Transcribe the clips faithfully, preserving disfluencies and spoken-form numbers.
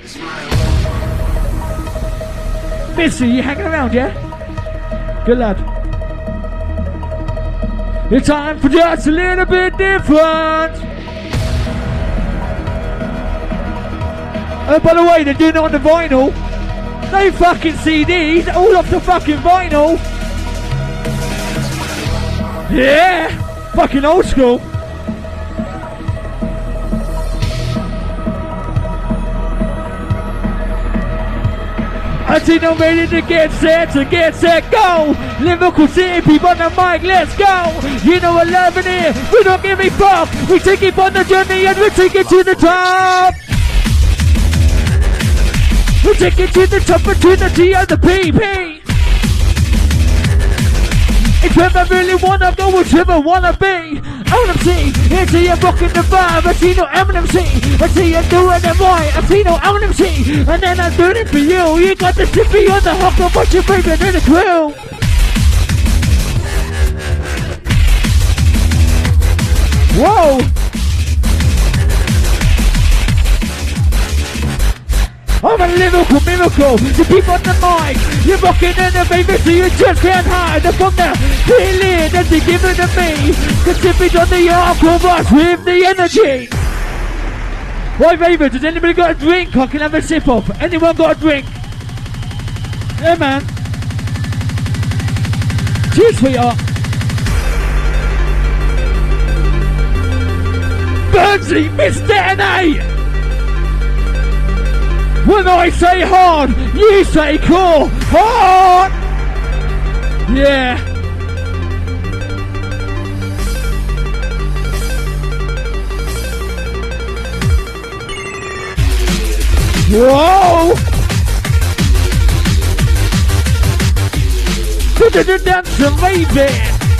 Missy, you hanging around, yeah? Good lad. It's time for just a little bit different. Oh, by the way, they're doing it on the vinyl. No fucking C Ds, all off the fucking vinyl. Yeah, fucking old school. I see no ready to get set, to get set, go! Liverpool City, people on the mic, let's go! You know we're loving it, we don't give a fuck! We take it on the journey and we take it to the top! We take it to the top between the T and the P P! If you ever really wanna go, whichever wanna be. M M C, I see you rocking the vibe. I see no M M C, I see you doing it right. I see no M M C, and then I'm doing it for you. You got the tippy on the hook of what you're bringing in the crew. Whoa! I'm a lyrical miracle, the people on the mic, you're rocking in the baby, so you just can't hide. And from there, feeling that they give it to me, the tippage on the hardcore rush with the energy. Right, baby, does anybody got a drink I can have a sip of? Anyone got a drink? Yeah, man. Cheers, sweetheart. Burnsy, Mister N A! When I say hard, you say cool. Hard! Yeah. Whoa! Dance and baby.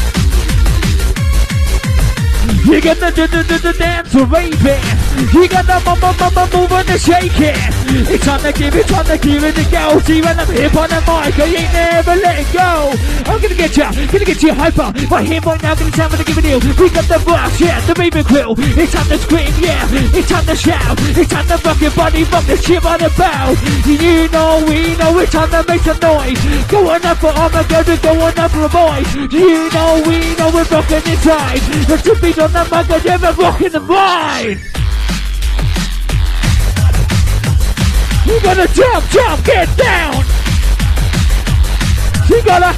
You got the dance and baby. You got the mama mama moving and shaking. It's time to give it, time to give it a go. See when I'm hip on the mic, I ain't never letting go. I'm gonna get ya, gonna get you hyper. My hip right now, gonna time to give it you. We got the brush, yeah, the baby quill. It's time to scream, yeah, it's time to shout. It's time to rock your body, rock the shit on the bow. You know, we know it's time to make some noise. Going up for Armageddon, going up for a boys. You know, we know we're rocking inside. The tippies on the mic, are never rocking the ride. You gotta jump, jump, get down. You gotta,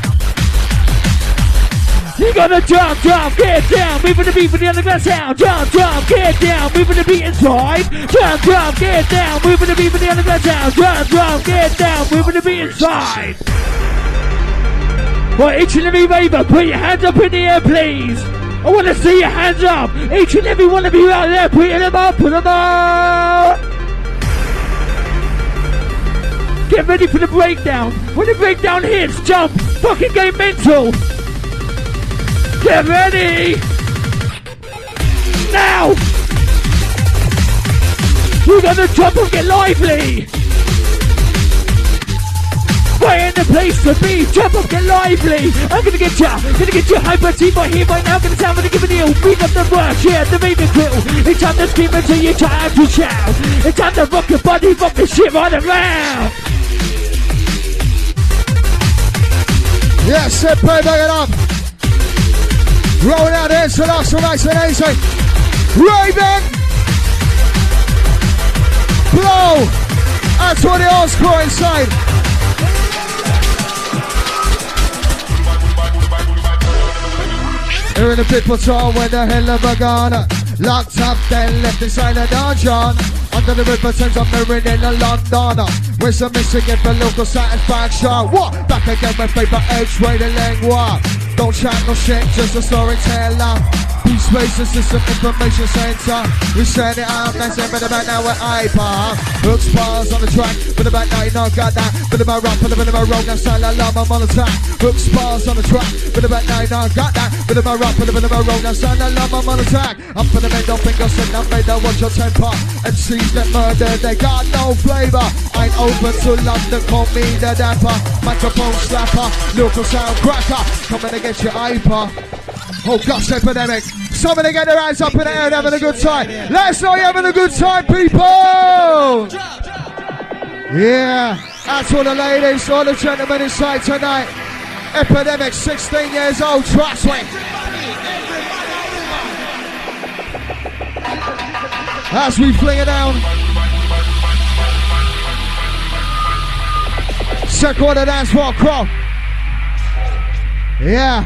you gotta jump, jump, get down. Moving the beat for the underground sound. Jump, jump, get down. Moving the beat inside. Jump, jump, get down. Moving the beat for the underground sound. Jump, jump, get down. Moving the beat inside. Well, each and every raver, put your hands up in the air, please. I wanna see your hands up. Each and every one of you out there, put them up, put them up. Get ready for the breakdown. When the breakdown hits, jump. Fucking go mental. Get ready. Now. You gotta jump and get lively. Right in the place to be. Jump up, get lively. I'm gonna get ya. Gonna get you hyper team right here, right now. Gonna sound gonna give it you. Beat up the rush, yeah, the baby quill. It's time to scream until you try to shout. It's time to rock your body, rock the shit right around. Yes, sit, play, bang it up. Rolling out there, so that's so nice and easy. Raven! Blow! That's what the old school inside. Here in the pit patrol, where the hell have I gone? Locked up, then left inside the dungeon. Under the river Thames, I'm married in London. Where's the Michigan for local satisfaction? What? Back again with paper X-ray the lingua. Don't chat no shit, just a storyteller. Peace Space System Information Center. We send it out, nice and better back now we're hyper. Hooks bars on the track, but the back now you know got that. But about rap, but about roll, now style alarm, I'm on attack. Hooks bars on the track, but the back now you know got that. But about rap, but about roll, now style alarm, I'm on attack. I'm for the middle fingers and I'm made to watch your temper. M Cs that murder, they got no flavor. I ain't open to London, call me the dapper. Microphone slapper, local sound cracker. Coming to get your hyper. Oh gosh, epidemic. Somebody get their hands up in the air and having a good time. Let us know you're having a good time, people. Yeah, that's all the ladies, all the gentlemen inside tonight. Epidemic, sixteen years old, trust me. As we fling it down. Second quarter dance for Crow. Yeah.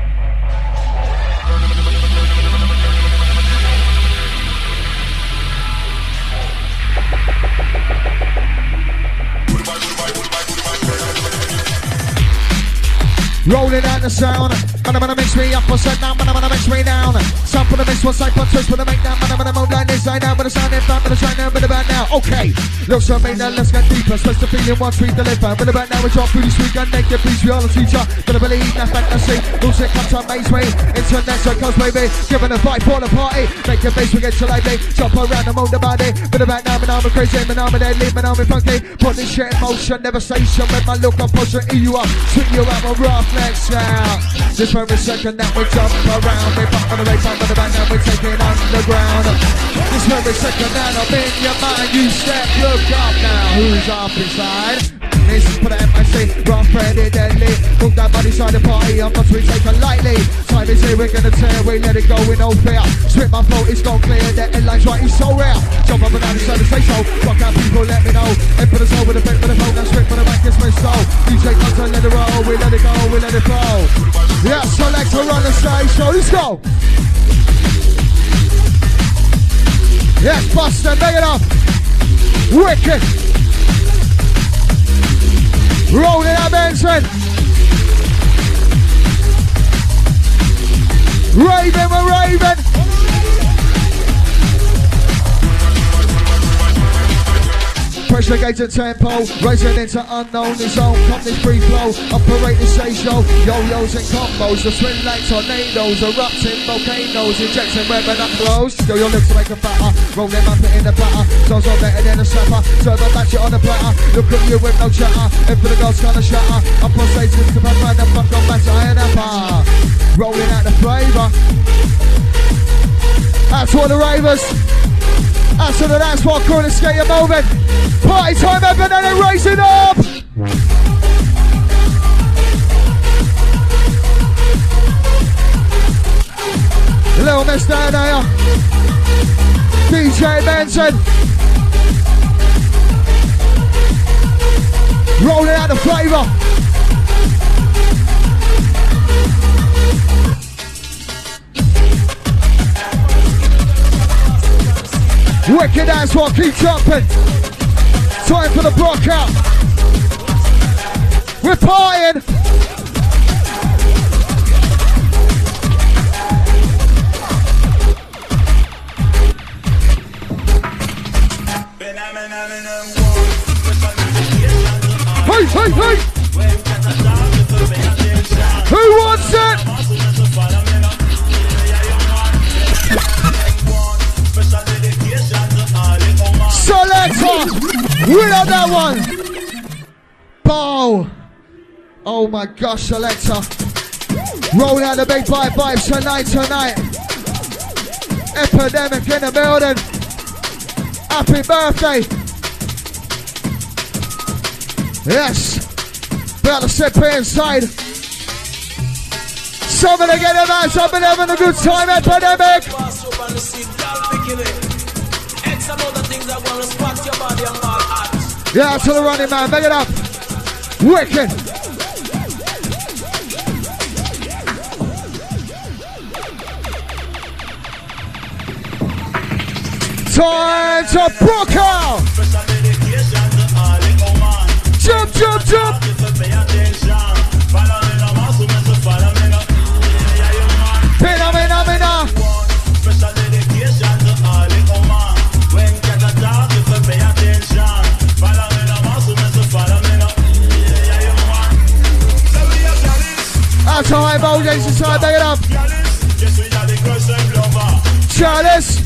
Rolling out the sound, man, I'm gonna mix me up, I said now, man, I'm gonna mix me down. Some for the mix, one side, one twist, for the make down, man, I'm gonna move like this side down, but the sound in front, but the shine down, but about now. Okay, looks like me now, let's get deeper, supposed to feeling once we deliver, but about now we drop through this week and naked, please, we all the teacher, gonna believe that fantasy, music comes on maze way, internet so comes baby, giving a vibe for the party, make your face, we get to lively, jump around and move the body, but about now, man, I'm a crazy, man, I'm a deadly, man, I'm a funky, put this shit in motion, never station, with my look, I'm pushing, eat you up, sweet you out, my rough next now. This very second that we jump around, we pop on the right side of the band and we're taking underground. This very second that I'm in your mind, you step, look up now, who's up inside? This is for the M I C, rough, ready, deadly. Move that body side of the party, I'm not to be taken lightly. Time is here, we're gonna tear, we let it go with no fear. Strip my float, it's gone clear, the headline's right, it's so rare. Jump up and down the side and say so, fuck out people, let me know. Head for the soul with a bit for the phone, and straight for the back, it's my soul. D J comes and let it roll, we let it go, we let it flow. Yeah, select to run the stage, so let's go. Yes, Buster, make it up. Wicked. Rolling out Benson. Raven, we're Raven. Pressure gauge and tempo, racing into unknown zone. Come this free flow, operate the stage show. Yo-yos and combos, the twin like tornadoes, erupting volcanoes, injecting weapon up close. Still your lips to make a fatter, roll them up in the platter. Sounds all better than a slapper, serve a batch it on the platter. Look at you with no chatter, and for the girls gonna shatter. Up on stage, just to find the fuck on matter, I and a bar. Rolling out the flavour. That's all the ravers. That's all the dance floor crew, let's get you moving. Party time, everyone, and raise it up! Little Miss down there. D J Benson. Rolling out the flavour. Wicked dance floor, keep jumping. Time for the block out. We're partying. Hey, hey, hey! Who wants it? Selector! We love that one! Bow! Oh my gosh, Selector. Roll out the big five vibes tonight, tonight. Epidemic in the building. Happy birthday. Yes. Better step inside. Somebody get them out. Somebody having a good time, Epidemic. Yeah, to the running man. Make it up. Wicked. Time to brook out. Jump, jump, jump. Phenomena, phenomena. That's how I'm old, ladies inside, make it up. Chalice.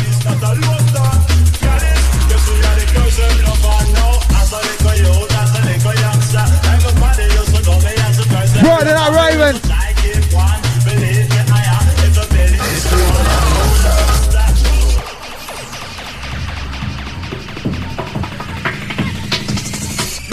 Riding that Raven.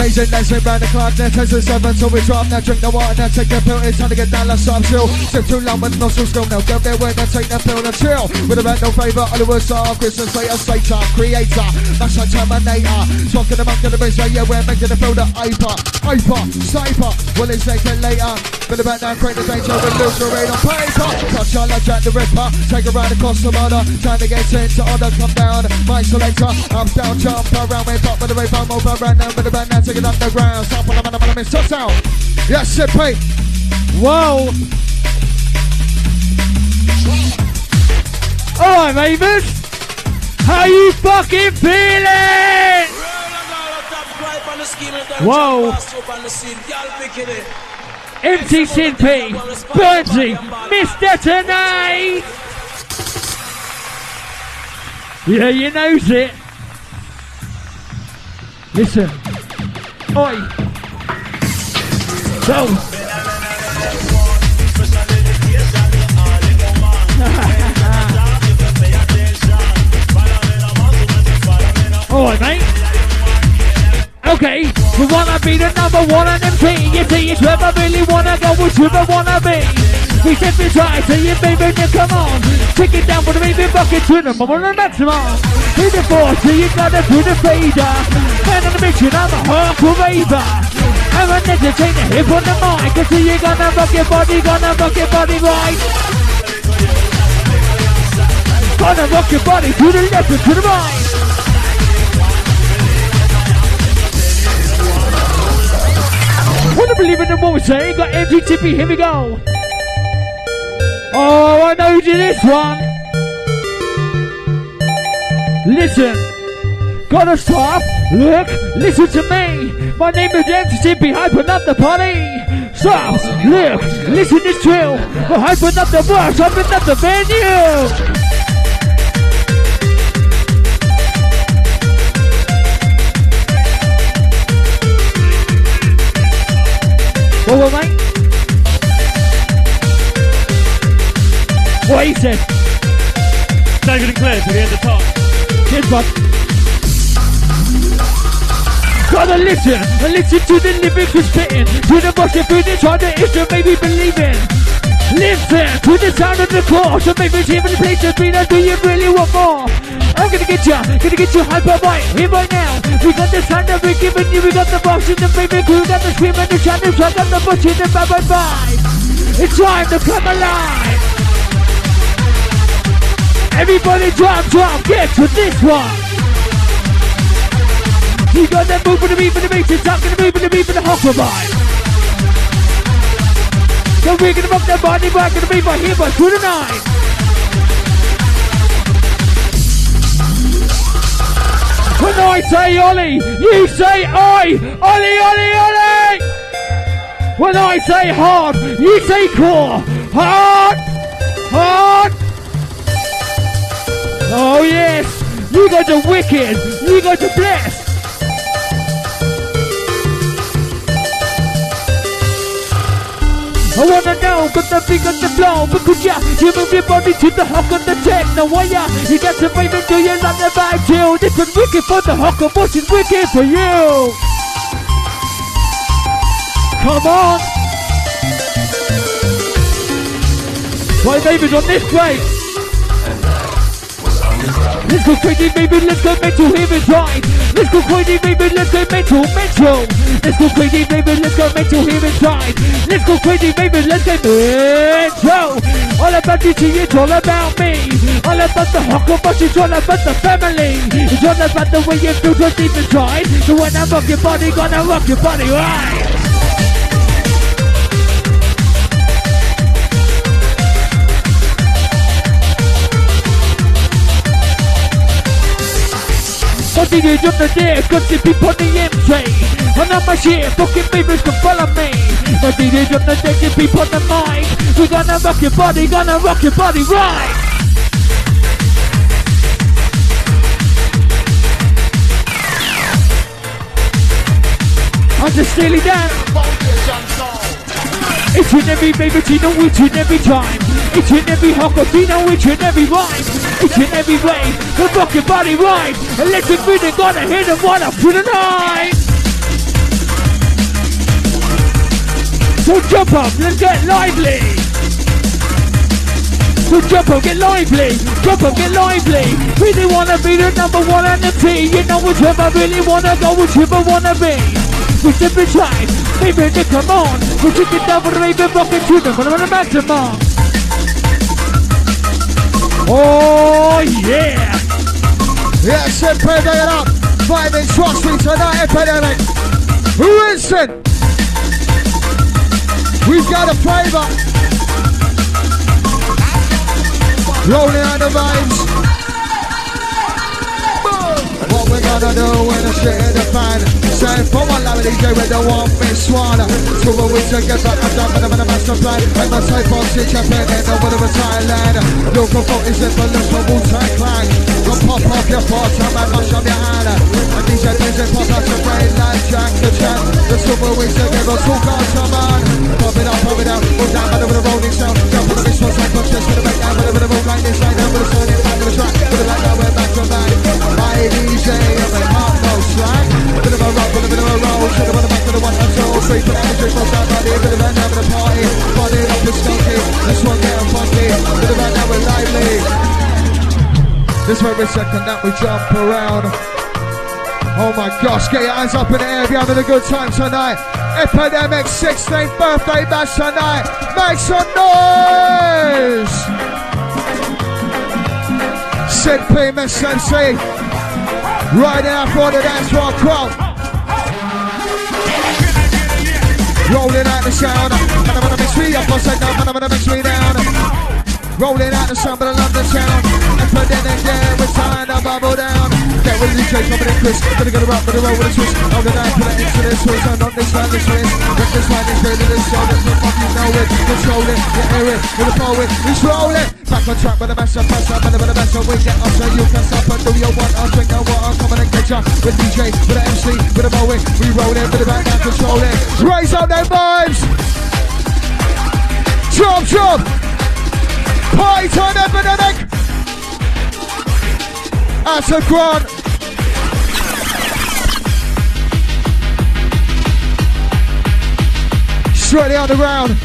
amazing, dancing round the clock. Now ten to seven, so we drop. Now drink the water, now take the pill. It's time to get down, let's stop chill. Sip too long with nostrils still. Now get there, wait, now take that pill and chill. With about no favour, Hollywood star, Christian Slater, Slater, creator, that's a Terminator. Talking about the base, yeah, we're making the field of hyper, hyper, cypher. Well, it's taken later. With about now, create the danger with Luke Lorraine on paper. Touch on like Jack the Ripper, take a ride across the mother. Trying to get into order, come down. My selector, up, down, jump around, wave up with the wave, I'm over, right now, with the band now, take it up the ground. Stop on the man, I'm touch down. Yes, it pay. Whoa. Alright, Mavis. How you fucking feeling? Whoa. M C Sin P, Burnsy, Mister Tonight. Yeah, you knows it. Listen. Oi. Go. Alright, mate. Okay, we wanna be the number one on M T. You see, it's where I really wanna go, which we wanna be. We said we try, so you baby, now come on. Take it down for the baby bucket to the moment of maximum. Hit the force, so you gotta do the fader. Man on the mission, I'm a hardcore raver. I'm a entertainer, hip on the mic. I see you gonna rock your body, gonna rock your body right. Gonna rock your body to the left and to the right. Wanna believe in what we say? Got M G T P, here we go. Oh, I know you did this one. Listen. Gotta stop, look, listen to me. My name is M C T P, hyping up the party. Stop, look, listen this drill. We're hyping up the works, hyping up the venue. What, what, mate? What he said? David and Claire to the end of time. Cheers, bud. Gotta listen, and listen to the lyrics we're spitting. To the boss you're feeling, trying to issue, maybe believing. Listen to the sound of the core, so maybe it's even the place to be. Now do you really want more? I'm gonna get ya, gonna get you hyper right here right now. We got the sound that we're giving you, we got the box in the baby crew, got the scream and the channel, I got the bush in the bad bad vibe. It's time to come alive. Everybody drop, drop, get to this one. You got that move for the beat, for the beat, it's not gonna move for the beat, for the hopper vibe. So we're gonna rock that body, we're gonna be right here, but through the night. When I say Ollie, you say I, Ollie, Ollie, Ollie. When I say hard, you say core, hard, hard. Oh yes, you guys are wicked, you guys are blessed. I wanna know, got the big on the flow, because yeah, you move your body to the hook of the techno, why yeah, you got to baby, do you love the vibe too? This is wicked for the hooker, but it's wicked for you. Come on. Why baby's on this break? Let's go crazy, baby, let's go mental, here is right. Let's go crazy, baby, let's go mental, mental. Let's go crazy, baby, let's go mental, here is right. Let's go crazy, baby, let's go mental. All about you, it's all about me. All about the hooker, but it's all about the family. It's all about the way you feel so deep inside. So when I rock your body, gonna rock your body right. What do you do the day? Got the people on the M train. And I'm a shit, fucking babies can follow me. What do you do the day? The people on the mic. We gonna rock your body, gonna rock your body right. I'm just stealing down. Each and every baby, you know each and every time. Each and every hooker, you know each and every rhyme. Each and every way, we'll rock your body right. Electric rhythm, gonna hit them one up through the night. So jump up, let's get lively. So jump up, get lively. Jump up, get lively. Really wanna be the number one on the team. You know whichever really wanna go, whichever wanna be. We should be trying, maybe they come on. We should get down with the raven rockin' to them, but I'm the maximum. Oh yeah. Yes, epidemic it up. Vibing trust me tonight, epidemic. Listen. We've got a flavor. Rolling out the vibes. What we gonna do when the shit in the fan? Say for one love D J with the one miss one. Two of we together and done with a master plan. And my type of shit Japan and the one of Thailand. Local folk is in the list of Wu-Tang Clan. Go pop off your bottom and mash up your hand. And D J music pop out your brain like Jack the Chan. The two of we together, two guys come on. Pop it up, pop it out, go down by the rolling sound. Jump on the mix, one side, punch this with a back down, with a move like this, like that, with a turn it back to the track. With a light now, we're back to back. My D J, I'm a hot no slack. Bit of a rock, with a bit of a roll. Should have run back to the one and two. Three for the energy, from down by the bit of a hand having a party. Party up with skunky. This one getting funky. Bit of a now we're lively. This very second that we jump around. Oh my gosh, get your hands up in the air if you're having a good time tonight. Epidemic sixteenth birthday bash tonight. Make some noise! Sid P, Miss M C. Right now for the dance floor crowd. Rolling out the sound. Man, I'm gonna mix me up for a second. Man, I'm gonna mix me down. Rolling out the sound of the London town. Epidemic, yeah, we're trying to bubble down. Get with the D J, coming in Chris. Gonna get a rap, gonna roll with a twist. Hold it down, put it into this twist. And on this line, this twist. Get this line, this bit of this show. That's the fuck you know it. Control it, you hear it. With the forward, it's rolling. Back on track with the master, faster, better with the master. We get up so you can stop and do your one. I'll drink your water, come on and get ya. With D J, with the M C, with the Bowie. We roll it, with the back down, control it. Raise up them vibes. Jump, jump. Party time, epidemic. That's a grunt. Straight on the ground.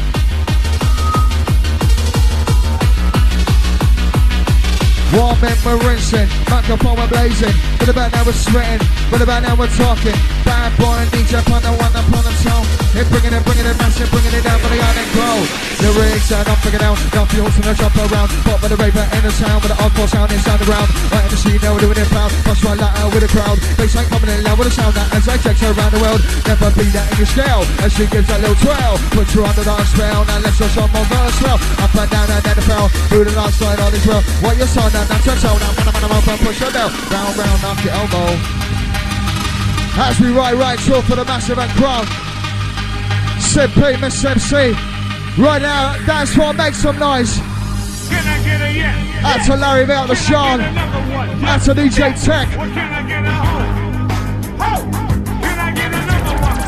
One member rinsing, microphone we're blazing. But about now we're sweating, but about now we're talking. Bad boy and D J upon the one upon the song. They're bringing it, bringing it, massive, bringing it down, but they aren't in glow. The rigs are not figured out, down the horse and the jump around. Pop with the raver in the sound, with the hardcore sound inside the ground. Right in the scene, now we're doing it proud. Push right light out with a crowd. Baseline coming in loud with a sound that as I check her around the world. Never be that in your scale, as she gives that little twirl. Put you under the spell, now let's show some more verse well. Up and down and then the fell, through the last side on this world. What you saw now, that's a show now. Man, man, man, man, push your bell. Round, round, knock your elbow. As we ride right through for the massive and crowd. Sid P, Miss M C. Right now, dance floor, make some noise. Can I get a yes? Out to Larry Bell, the Sean. Out to D J Tech. What can I get a ho? Ho! Can I get another one?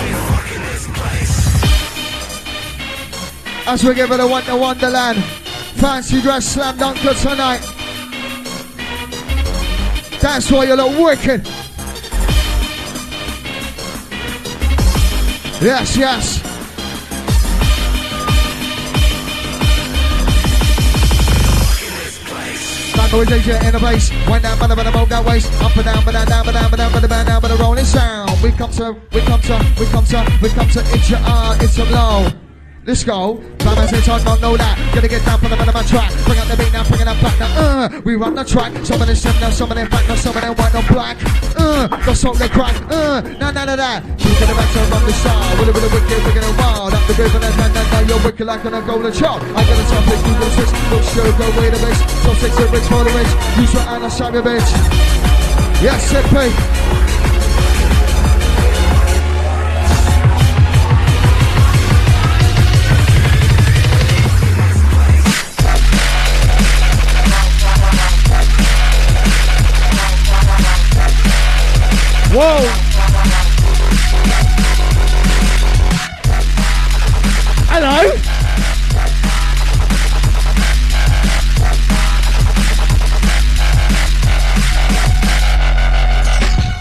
Ho! As we give it a Wonder Wonderland. Fancy dress slam dunker tonight. That's why you look wicked. Yes, yes. Mango with D J in the bass. Wind down, bada, bada, move that waist. Up and down, bada, down, bada, bada, bada, bada, down, bada, rolling sound. We come to, we come to, we come to, we come to. It's your art, it's a blow. Let's go. Climbers in time, don't know that. Gonna get down for the man of my track. Bring out the beat now, bring it up back now. Uh, we run the track. Some of them step now, some of them back now, some of them white and black. Uh, go salt they crack. Uh, no, none of that. Keep it back to run the star. With a bit of wicked, wicked and wild. Up the river and then now you're wicked like on a golden chop. I got a top it, you go switch. Look sure, go way the base. So six the rich for the rich. Use your hand and stab your bitch. Yes, Sid P. Whoa! Hello?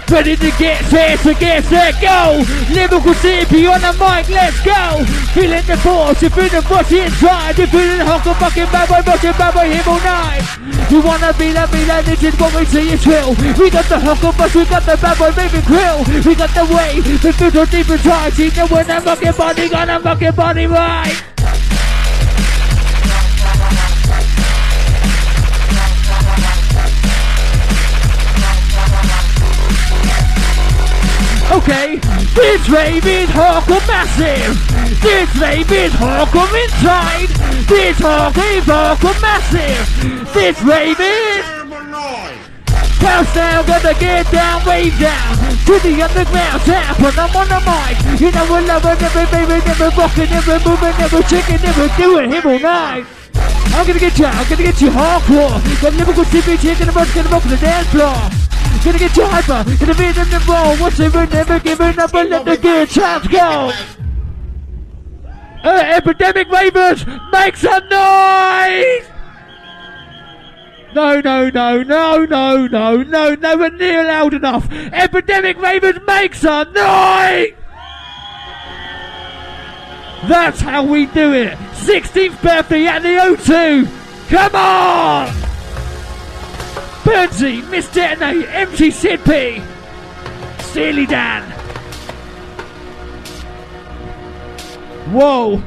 Ready to get set, to get set, go! Lyrical Zippy on the mic, let's go! Feeling the force, you feel the rush inside, you feeling the hunk of fucking bad boy, rushing bad boy, him all night! You wanna be like me, like this is what we see you chill. We got the hunk of us, we got the bad boy, baby grill. We got the way, we feel so deep inside, see that when I'm fucking body, got a fucking body right! Okay, this rave is hardcore massive. This rave is hardcore inside. This hardcore is hardcore massive. This rave is house down, gonna get down, wave down to the underground tap. When I'm on the mic, you know we're loving, never baby, never rocking, never moving, never chicken, never doing him all night. I'm gonna get you, I'm gonna get you hardcore. Got lyrical T V, taking the bus, gonna rock the dance floor. Gonna get you hyper, gonna be in the roll. What's it, we're never giving up and let the good times go. Uh, Epidemic Ravers, make some noise! No, no, no, no, no, no, no, nowhere near loud enough. Epidemic Ravers, make some noise! That's how we do it. sixteenth birthday at the O two. Come on! Burnsy, Miss Detonate, M C Sid P, Steely Dan. Whoa.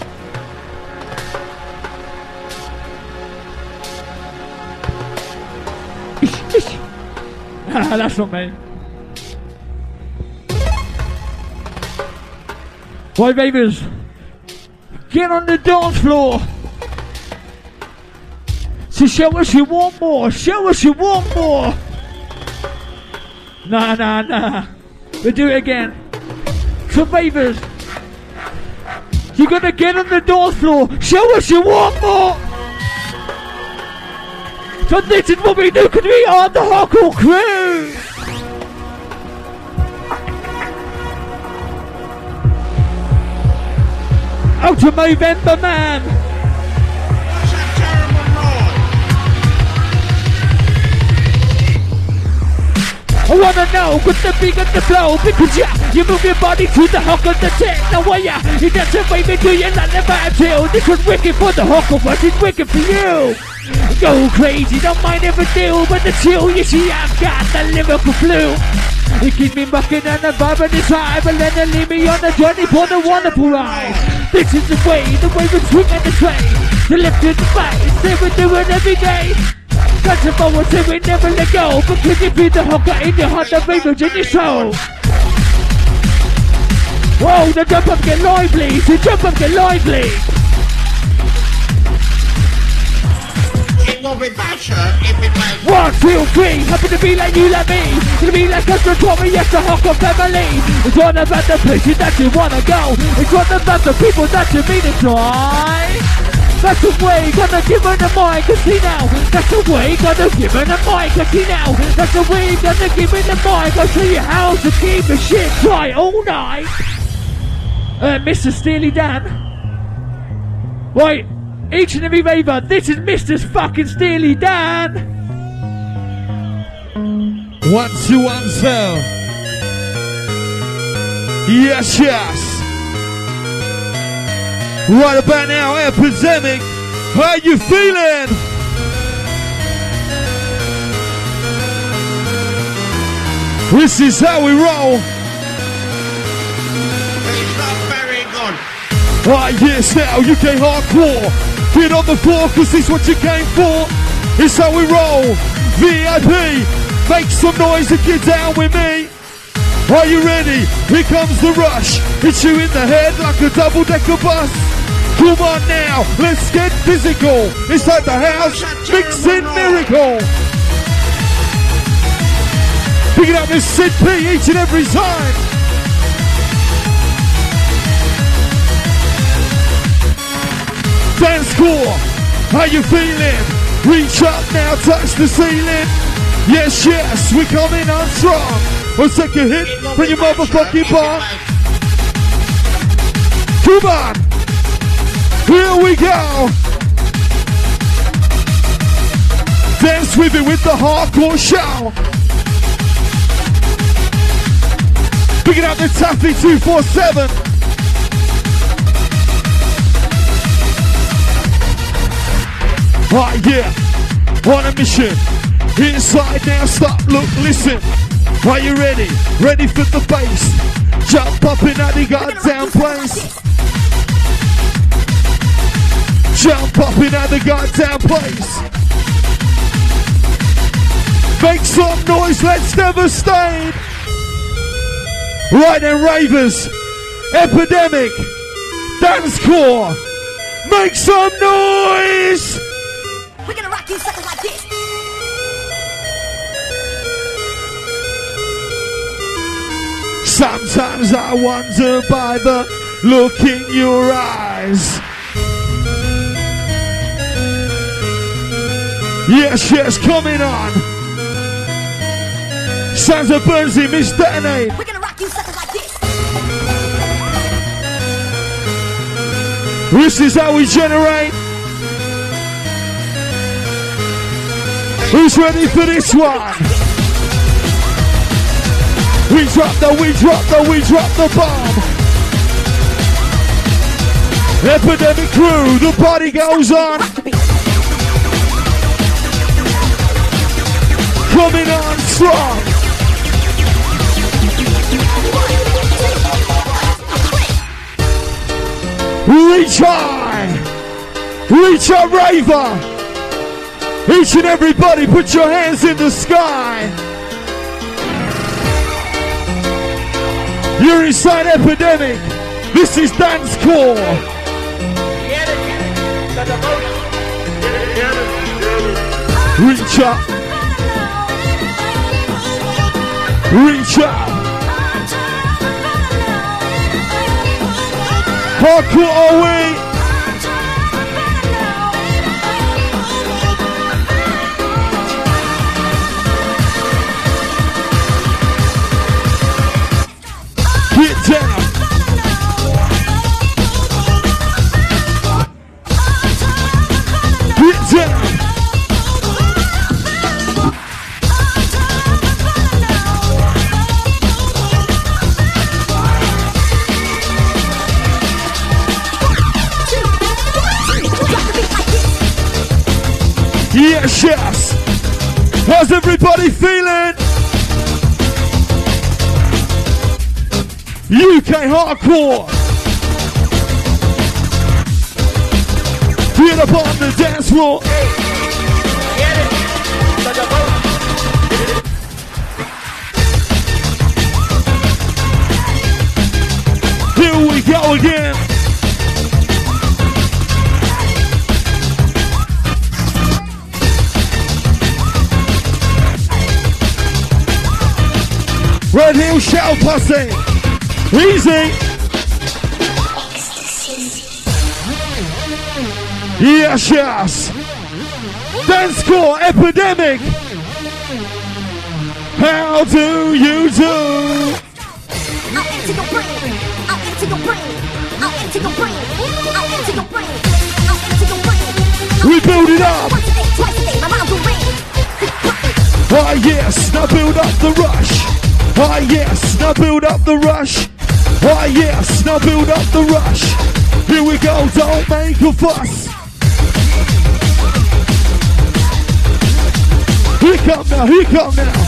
Ish, ish. Ah, that's not me. Right, Ravers, get on the dance floor. So show us you want more, show us you want more. Nah, nah, nah. We'll do it again. So Ravers, you gotta get on the dance floor, show us you want more. So this is what we do, cause we are the hardcore crew. Out to Movember Man. I wanna know, got the big and the flow, because yeah, you move your body to the hook of the tech. Now why yeah, you dance a baby to your land about till. This was wicked for the hooker, but it's wicked for you. Go crazy, don't mind if I do, but the chill, you see I've got the lyrical flu. You keep me mucking and the vibe and it's high, but then they leave me on the journey for the wonderful ride. This is the way, the way we swing and the tray. The left to the right, say we do it every day. Touch the forward, say we never let go. Because you feel the hooker in your heart, the ravers in your soul. Whoa, the jump up get lively, the jump up get lively. It will be better if it was One, two, three, happy to be like you, like me. To be like us, to me, yes, the hooker family. It's all about the places that you wanna go. It's all about the people that you meet and try. That's the way, gonna give her the mic, cause see now. That's the way, gonna give her the mic, cause see now. That's the way, gonna give her the mic. I'll show you how to keep the shit dry all night. Uh, Mister Steely Dan. Right, each and every raver, this is Mister fucking Steely Dan. One, two, one, two. Yes, yes. Right about now, Epidemic, how you feeling? This is how we roll. it's not very good. Right, yes, now, U K Hardcore. Get on the floor, cause this is what you came for. It's how we roll. V I P, make some noise and get down with me. Are you ready? Here comes the rush. Hits you in the head like a double-decker bus. Come on now, let's get physical. Inside the house, mixing miracle. Picking up this Sid P each and every time. Dance core, how you feeling? Reach up now, touch the ceiling. Yes, yes, we coming on strong. Let's take a hit from your motherfucking bar. Come on. Here we go. Dance with it with the hardcore show. Picking up the Taffy two four seven. Right, yeah, on a mission. Inside now, stop, look, listen. Are you ready? Ready for the bass? Jump up in the goddamn place. Jump up in the goddamn place. Make some noise, let's devastate. Right then, ravers, epidemic, dance core. Make some noise. We're gonna rock you suckers like this. Sometimes I wonder by the look in your eyes. Yes, yes, coming on. Sounds of Burnsy, Miss Detonate. We're gonna rock you suckers like this. This is how we generate. Who's ready for this one? We drop the, we drop the, we drop the bomb. Epidemic crew, the party goes on. Coming on strong. Reach high. Reach a raver. Each and everybody, put your hands in the sky. You're inside Epidemic. This is Dance Core. Reach up. Reach up. Hardcore away. Get down. Get down. Yes, yes. How's everybody feeling? U K hardcore. Get up on the dance floor. Here we go again. Red Hill Shell Posse. Easy. Yes, yes. Dance Core Epidemic. How do you do? I'll enter your brain. I'll enter your brain. I'll enter your brain. I'll enter your brain. I'll enter your brain. We build it up. Once a day, twice a day, my rhymes will rain. Ah yes, now build up the rush. Ah yes, now build up the rush. Ah yes, now build up the rush. Here we go, don't make a fuss. Here come now, here come now.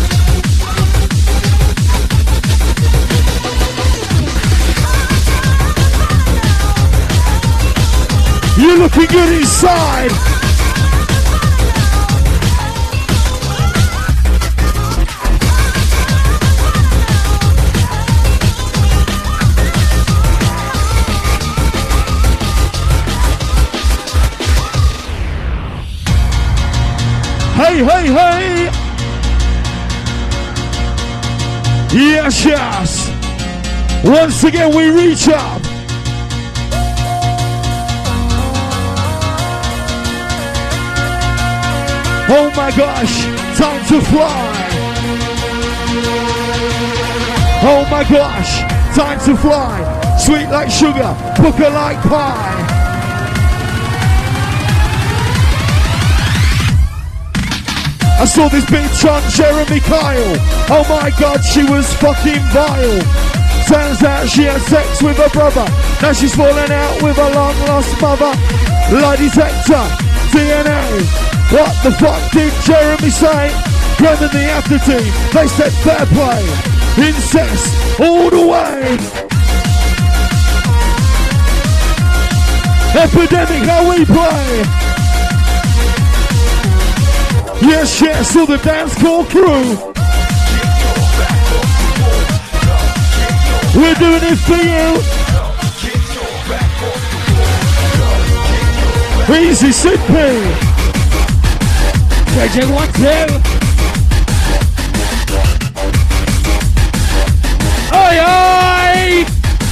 You're looking good inside. Hey, hey, hey! Yes, yes! Once again, we reach up. Oh my gosh, time to fly. Oh my gosh, time to fly. Sweet like sugar, booker like pie. I saw this bitch on Jeremy Kyle. Oh my god, she was fucking vile. Turns out she had sex with her brother. Now she's falling out with her long lost mother. Lie detector, D N A. What the fuck did Jeremy say? Graham and the after team, they said fair play. Incest all the way. Epidemic, how we play. Yes, yes, all the dance floor crew. We're doing it for you. Easy, simple. Check, check, one, two. Oi, oi!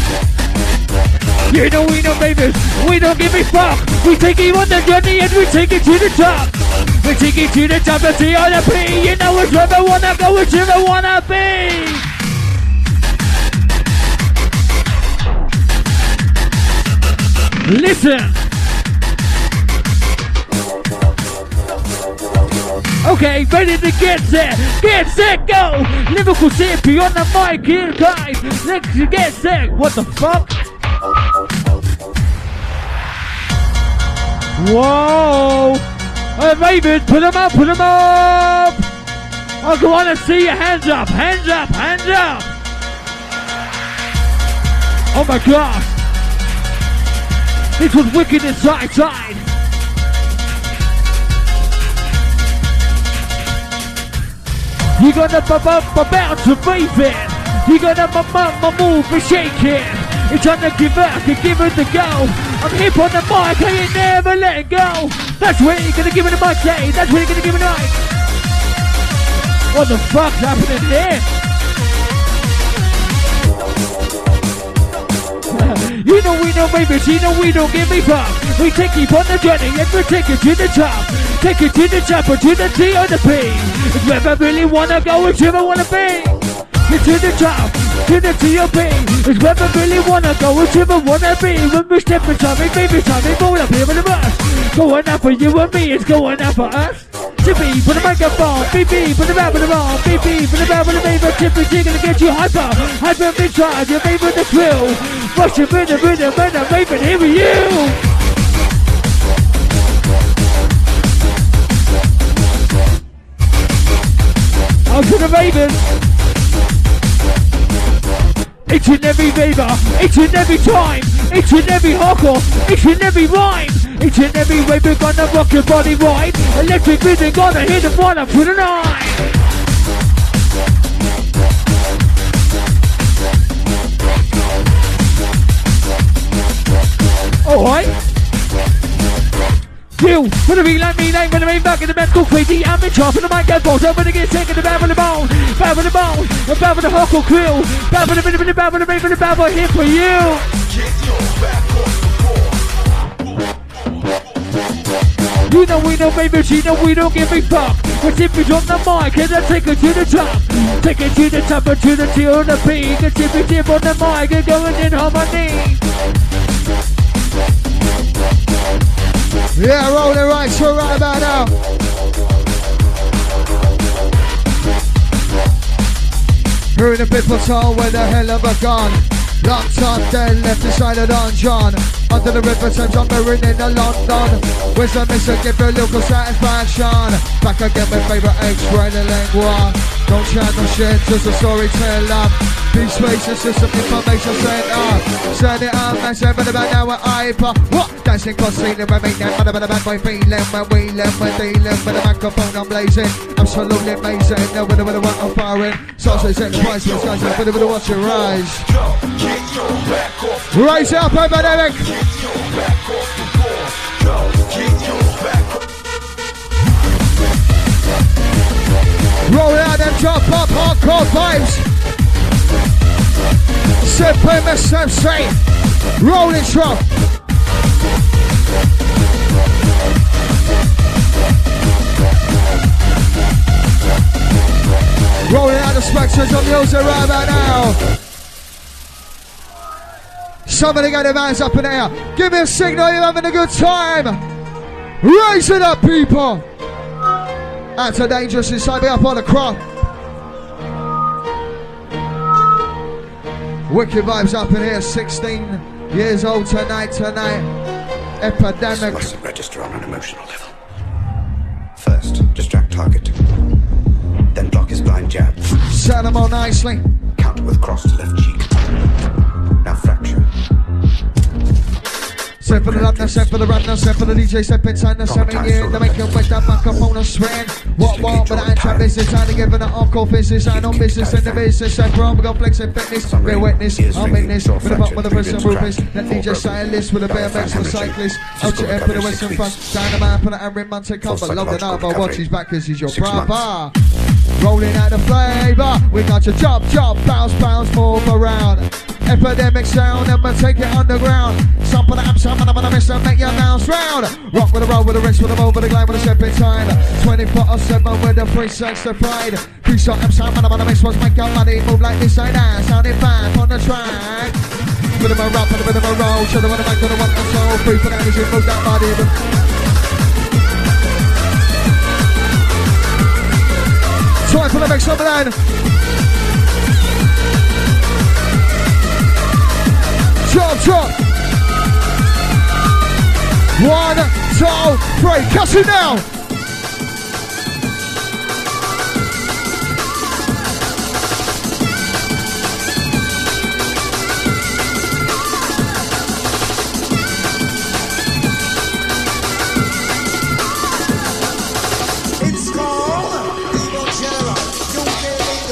You know we know, baby. We don't give a fuck. We take you on the journey and we take it to the top. We take it to the top of the R P. You know it's where I wanna go, it's where I wanna be. Listen. Okay, ready to get set. Get set, go. Lyrical Sippy on the mic here, guys. Let's get set. What the fuck? Whoa. Hey, Raven, put them up, put them up. I want to see your hands up, hands up, hands up. Oh my god. This was wicked inside, side. You gonna bump up about to move it. You gonna bump up my move and shake it. It's time to give up and give it the go. I'm hip on the mic, I ain't never letting go. That's where you're gonna give it a mic, say. That's where you're gonna give it a mic. What the fuck's happening here? You know we know, baby, you know we don't give a fuck. We take you on the journey and we take it to the top. Take it to the top or to the T or the P. It's where I really wanna go, it's where I wanna be. It's to the top, to the T or P. It's where I really wanna go, it's where I wanna be. When we step in time, baby, time, roll up here with the bus. Going out for you and me, it's going out for us. Tippy, put the microphone, B B, put the rap in the ball, B B, put the rap in the baby, Tippy, G gonna get you hyper, hyper big charge, your favorite the thrill. Rush your rhythm, rhythm, and I'm raving, here with you. Out to the Ravens. Each and every raver, each and every time, each and every hardcore, each and every rhyme, each and every way we're gonna rock your body right. Electric rhythm gonna hit the one up for the night. Alright. You, wanna be like me, ain't gonna be back in the mental crazy. I'm in charge of the microphone, so I'm gonna get sick of the bad with the bone, bad with the bone, bad with the hardcore crew, bad with the bit of the bad with the bad with the bad boy here for you. You know we know, baby, you know we don't give a fuck. We're simply on the mic and I take it to the top. Take it to the top and to the T or the P. Get tippy tip on the mic and going in harmony. Yeah, rolling right, so right about now. We're in a bit for town where the hell have I gone? Locked up, then left inside the dungeon. Under the river Thames, I'm buried in the London. Where's the mission? Give a local satisfaction. Back again, my favorite X-ray, the lingua. Don't chat no shit, just a storyteller. Big spaces, system information center. Send it up, man, say, but about now we're hyper. What? Dancing, concealing, we make that mother, but the bad boy feeling. When we live, we're dealing with the microphone, I'm blazing. Absolutely amazing, no with the with the what I'm firing. Sausage in the price, with the guys, with the with the watch your rise. Rise up, epidemic. Roll out them top up hardcore vibes. Simple Miss M C. Rolling truck. Rolling out the spectrums of music right about now. Somebody get their hands up in the air. Give me a signal you're having a good time. Raise it up, people. Out to Dangerous inside me up on the crop. Wicked vibes up in here. sixteen years old tonight, tonight. Epidemic. Mustn't register on an emotional level. First, distract target. Then block his blind jab. Set them on nicely. Counter with cross to left cheek. Now fracture. Set for the runner, set for the runner, set for the D J, step inside the seven year. They make it with that microphone and swing. What, what, but I ain't trying business. Time to give it an encore business. I know business in the business. Set for all, we got flex and fitness. Bear witness, I'm in this. With the bottom with the person rufus. That D J stylist with a bare mix for the cyclist. Out to air for the western front. Dynamite for the Aaron Monte cover. Love the night, but watch his back cause he's your brother. Rolling out the flavour. We got your job, job, bounce, bounce, move around. Epidemic sound, and we'll take it underground. Some of the amps, some of them, miss and make your bounce round. Rock with the roll, with the wrist, with the over the glide, with the step inside. twenty-four seven with the free sex, the pride. Three shot amps, some of them, miss was make your money move like this and that. Sounding fine on the track. With them a rap, with them a roll. Show them what the mic, with the one and soul. Free for that, as you move that body. Time for the next one, man. Chop, chop. One, two, three. Catch it now. It's called Limoncello. U K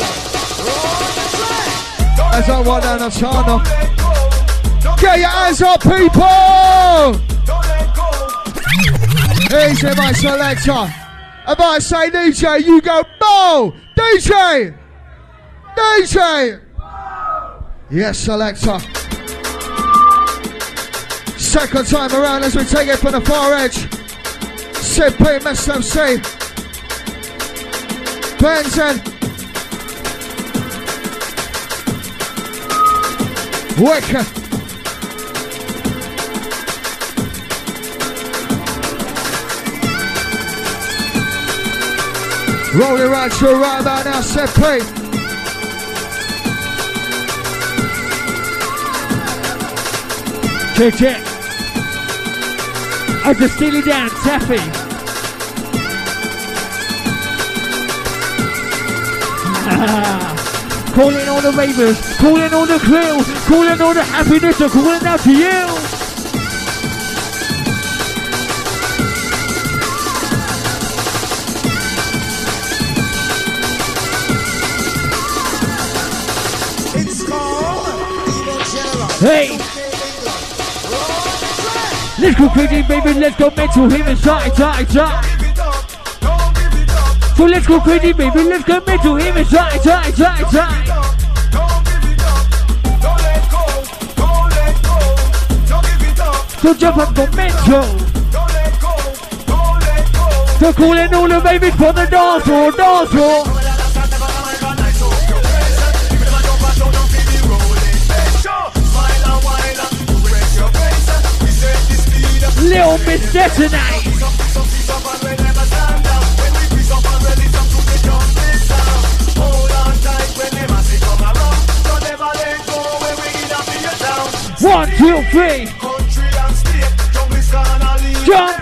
England. As I run down the tunnel. Get your hands up, people! Easy, my selector. If I say D J, you go, Bo! D J! D J! Yes, selector. Second time around as we take it from the far edge. C P, Miss M C. Benson. Wicked. Rolling right through right about now, set play. Check, check. I just steal it down, Taffy. Calling all the ravers, calling all the crew, calling all the happiness, and calling out to you. Hey! Let's go crazy, baby, let's go mental, him inside, inside, inside. So let's go crazy, baby, let's go mental, him inside, inside, inside, inside. So jump up, go mental. So calling all the babies for the dance floor, dance floor. Little Miss Detonate. One, two, three. Jump.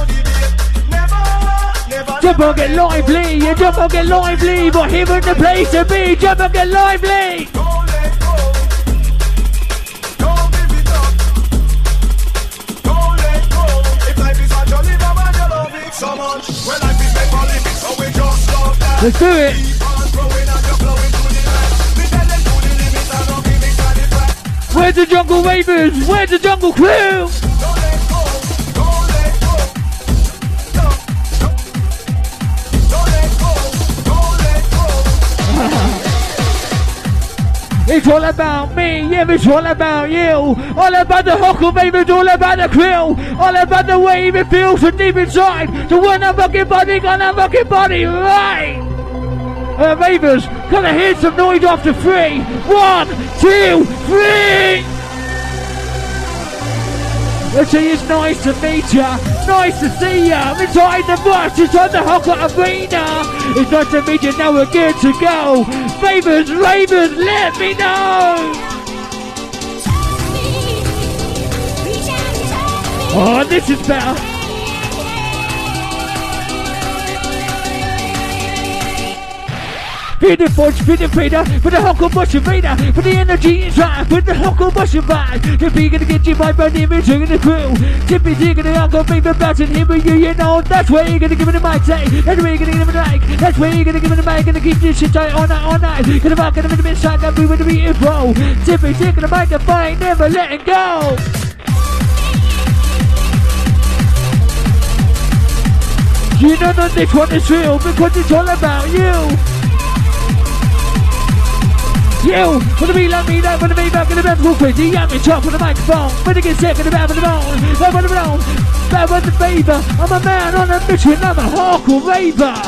Jump and get lively. You jump and get lively. But here in the place to be. Jump and get lively. Let's do it. Where's the jungle ravers? Where's the jungle crew? It's all about me, yeah, it's all about you. All about the huckle, baby, it's all about the krill. All about the wave it feels so deep inside. So when I'm fucking body, gonna fucking body, right? Uh, ravers, can I hear some noise after three? One, two, three! Let's say it's nice to meet ya. Nice to see ya. Inside the bus, inside the Hocker Arena. It's nice to meet you. Now we're good to go. Favors, ravers, let me know. Oh, this is better. Feed the forge, feed the feeder, for the Hucklebush Vader, for the energy inside, for the Hucklebush vibe. If we gonna get you by my name and the crew. Tippy digging the Uncle Baby Bats and him with you, you know. That's where you're gonna give it a mic, say. That's where you're gonna give it a mic. That's where you're gonna give it a mic. Gonna keep this shit tight all night, all night. Gonna rock it in the inside, that we would be in pro. Tippy digging the microphone, never letting go. You know that this one is real because it's all about you. You, wanna be like me, like wanna be back in the band, go crazy, yeah, me talk on the microphone, when I get sick in the band with the bone, bad with the bone, bad with the favor, I'm a man on a mission, I'm a hardcore raver.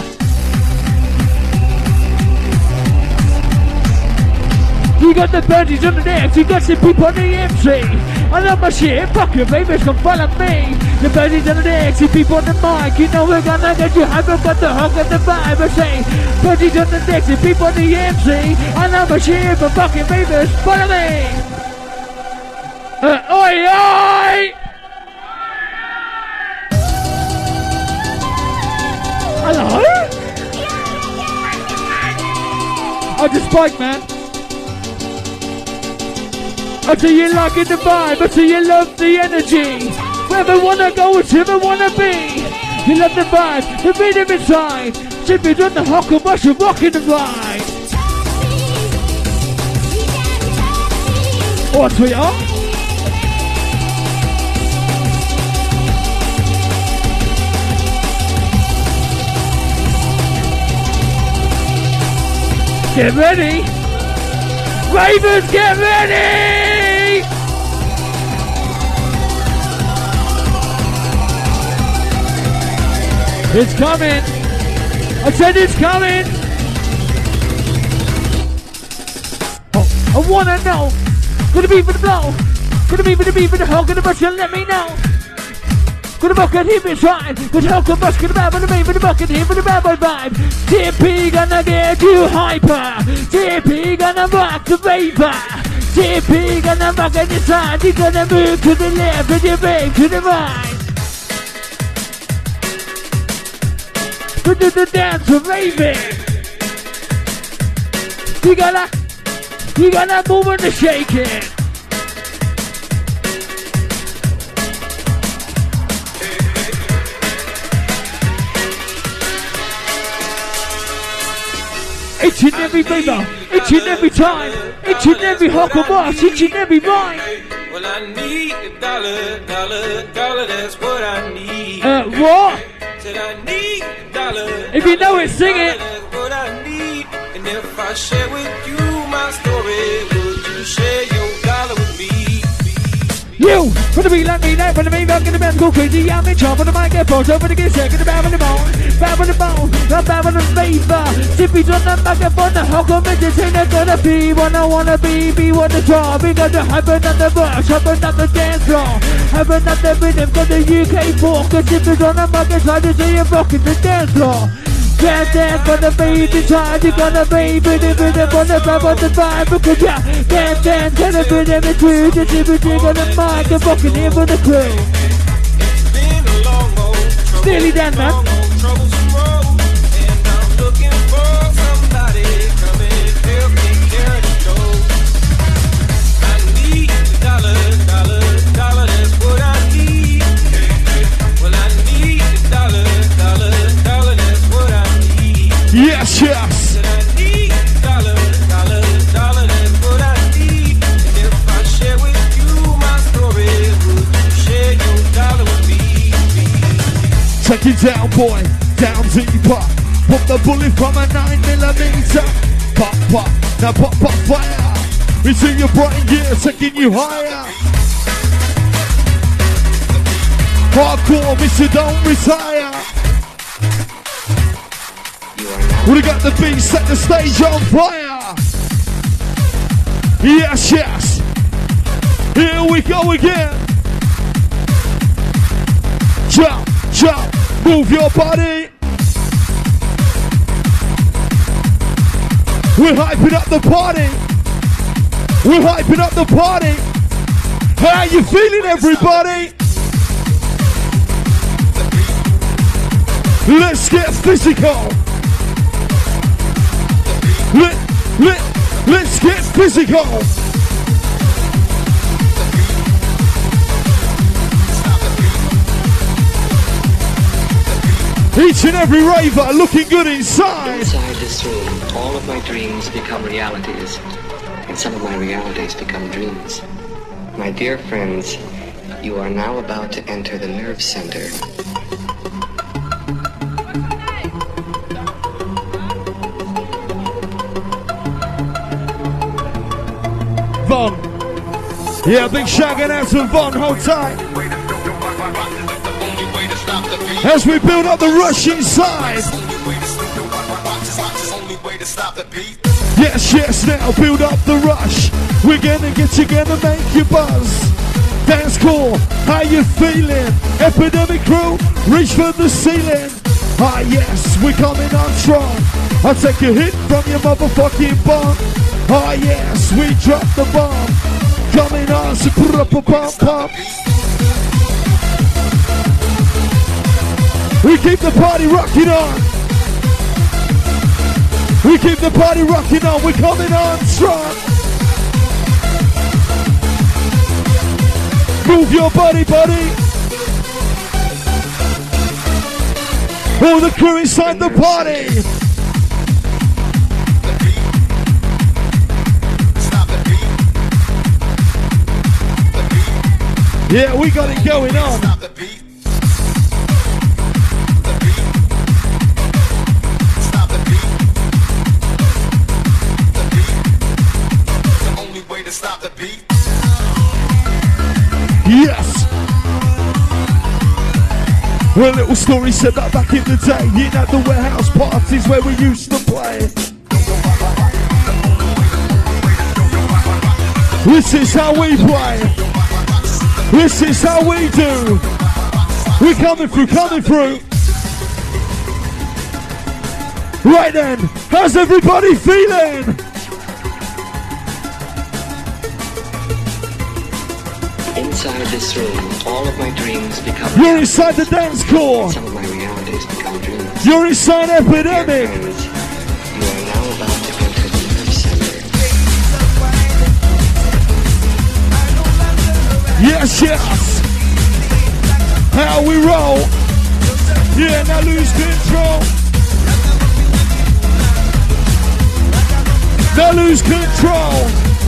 You got the birdies on the neck, you got some people on the M C. I love my shit, fuck your favors, come follow me. The birdies on the neck, see people on the mic. You know we're gonna get you hyper, but the hug and the vibe. I say, birdies on the neck, see people on the M C. I love my shit, but fuck your favors, follow me. Uh, oi, oi! Hello? Oh, the spike, man. I tell you like it the vibe, I tell you love the energy. Wherever wanna go, wherever wanna be. You love the vibe, the rhythm inside. Simply on the Hucklebush and rocking the ride. Oh, sweetheart. Get ready. Ravens, get ready! It's coming! I said it's coming! Oh, I wanna know! Gonna be for the blow! Gonna be for the beat for the hell, gonna bust you, let me know! Gonna bucket him inside, cause hell can bust, gonna bad for the main for the bucket, him for the bad boy vibe. T P gonna get you hyper, T P gonna rock the vapor, T P gonna rock it inside, you gonna move to the left and you move to the right. To do the dance for raving. You gotta, you gotta move and shake it. Each and every favor, each and every time, each and every Hucklebush, each and every rhyme. Well, I need a dollar, dollar, dollar, that's what I need. Uh, what? Said I need a dollar. If you know it, sing it. That's what I need. And if I share with you my story, would you share your dollar with me? You, wanna be like me, like wanna be back in the band, go crazy, I'm in charge, on the mic, get bored, over the get sick, in the bad with the bone, bad with the bone, not bad with the flavor, Tippy's on the microphone, the Huckle entertainer, gonna be what I wanna be, be what the draw, we got the hyper, not the rush, hyper, not the dance floor, hyper, not the rhythm, got the U K fork, cause Tippy's on the mic, it's hard to see you rocking the dance floor. Dance, dance, gonna be the child, you're gonna be with the rhythm, on the vibe, on the vibe, because yeah, dance, dance, gonna be them the crew, the Tippy on the mic, and rocking here for the crew. Nearly done, man. Yes, yes. Dollar, dollar, dollar, that's what I need. And if I share with you my story, would you share your dollar with me? Take it down, boy, down deeper. Pop the bullet from a nine millimeter. Pop, pop, now pop, pop, fire. We see your bright gear taking you higher. Hardcore, Mister Don't Retire. We got the beat, set the stage on fire. Yes, yes. Here we go again. jump, jump, move your body. We're hyping up the party. We're hyping up the party. How you feeling, everybody? Let's get physical. Let, let, let's get physical. Each and every raver looking good inside. Inside this room, all of my dreams become realities, and some of my realities become dreams. My dear friends, you are now about to enter the nerve center. Von. Yeah, big shag and out to Von, hold tight. As we build up the rush inside. Yes, yes, now build up the rush. We're gonna get together, make you buzz. Dance cool, how you feeling? Epidemic crew, reach for the ceiling. Ah yes, we're coming on strong. I'll take a hit from your motherfucking bomb. Ah yes, we drop the bomb. Coming on, so put up a pump pump. We keep the party rocking on. We keep the party rocking on. We're coming on strong. Move your body, buddy. All the crew inside the party. Yeah, we got it going on. Yes. Well, a little story said that back in the day, you know, the warehouse parties where we used to play. This is how we play. This is how we do. We're coming through, coming through. Right then, how's everybody feeling? Inside this room, all of my dreams become You're inside the dance core. Some of my realities become dreams. You're inside Epidemic. Dear friends, you are now about to enter the nerve center. Yes, yes. How we roll. Yeah, now lose control. Now lose control.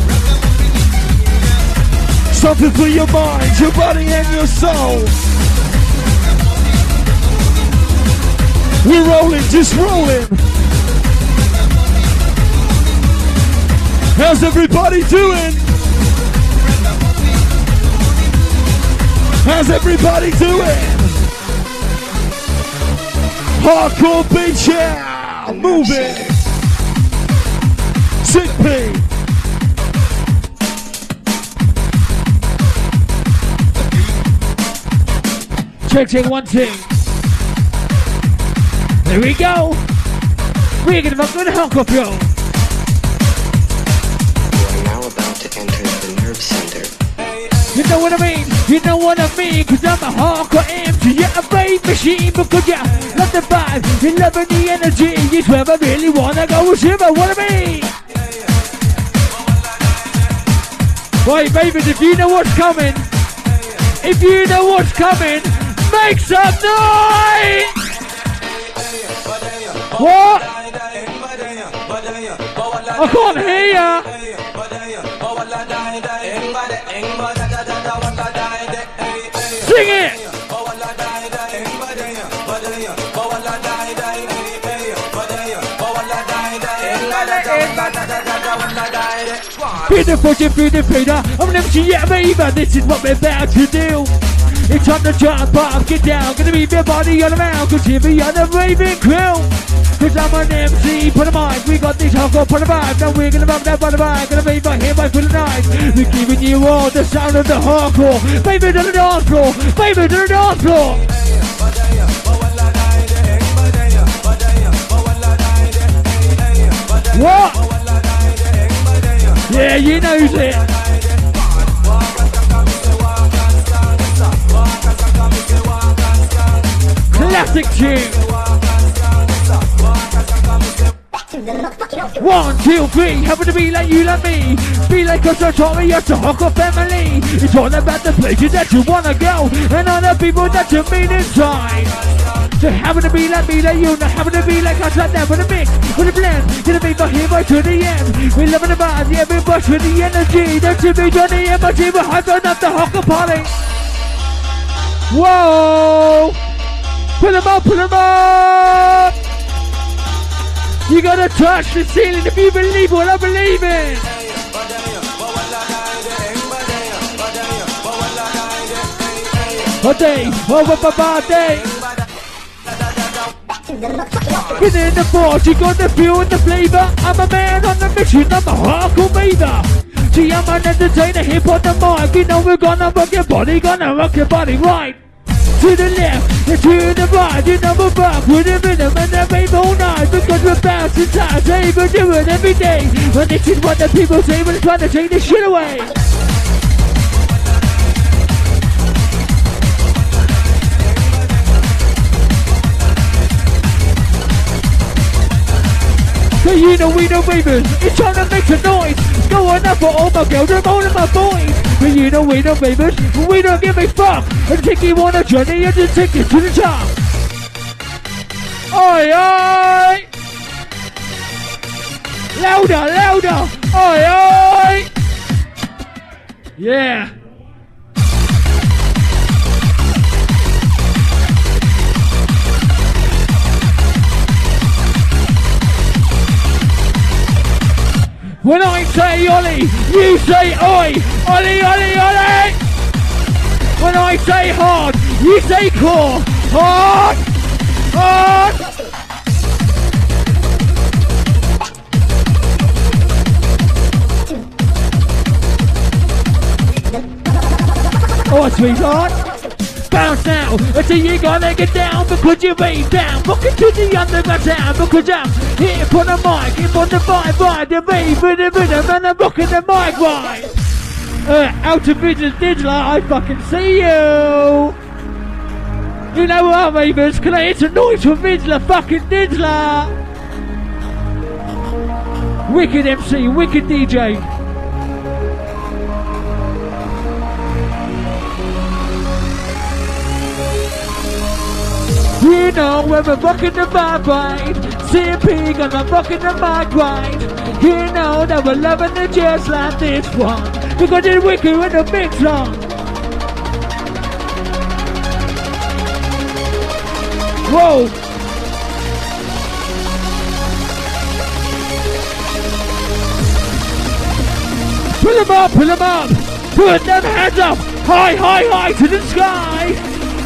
Something for your mind, your body and your soul. We're rolling, just rolling. How's everybody doing? How's everybody doing? Hardcore beach, yeah! Move it! Sick P! Check, check, one, two. There we go! We're gonna fuck with the hardcore flow. You are now about to enter the nerve center. You know what I mean? You know what I mean? Cause I'm a hardcore M C, yeah, a rave machine. Because yeah, love the vibe, you love the energy. It's where I really wanna go with you, but what I mean? Right, babies, if you know what's coming, if you know what's coming, make some noise! What? I can't hear ya! Sing it! Feed the pushing, feed the feeder. I'm an M C, yeah, baby. This is what we're about to do. It's on the jump up, get down. Gonna be your body on the mouth. Cause here we are the raving crew. Cause I'm an M C, put a mic. We got this hardcore, put a vibe. Now we're gonna rock that by the mic. Gonna be by here by for the night. We're giving you all the sound of the hardcore. Baby to the dance floor. Baby to the dance floor. What? Yeah, you knows it. Classic tune. One, two, three, happen to be like you, like me. Be like us, so tell me you're the Hawker family. It's all about the places that you wanna go and other people that you meet inside. So happen to be like me, like you, not happen to be like us, like that, with a mix, with a blend. Gonna be my hero to the end. We love the bars, yeah, we rush with the energy. That should be Johnny and my team, we're hyping up the Hawker party. Whoa! Put them up, put them up! You gotta touch the ceiling if you believe what I believe in. A day, over my body. Get in the force, you got the feel and the flavor. I'm a man on the mission, I'm a hardcore maver. See, I'm an entertainer, hip on the mic. You know we're gonna rock your body, gonna rock your body right. To the left, and to the right, you know we're back with a rhythm and a rave all night. Because we're bouncing time, say we're doing every day. But this is what the people say when they're trying to take this shit away. So you know we know ravers, it's trying to make a noise. Going up for all my girls and all of my boys. But you know we know ravers, we don't give a fuck. And take you on a journey and just take it to the top. Oi, oi! Louder, louder! Oi, oi! Yeah. When I say Ollie, you say oi! Ollie, Ollie, Ollie! When I say hard, you say core! Hard! Hard! Oh, sweetheart! Bounce now, until you gotta get down because you're way down. Walking to the underground town because I'm here for the mic, here for the vibe, right? The rave with the rhythm and I'm rocking the mic right. Uh, out of business, Diddler, I fucking see you. You know what, ravers? Can I hit a noise from Diddler, fucking Diddler? Wicked M C, wicked D J. You know when we're rocking the vibe right, C M P gonna rocking the mic right. You know that we're loving it just like this one, because it's wicked with the mix on. Whoa! Pull them up, pull them up! Put them hands up! High, high, high to the sky!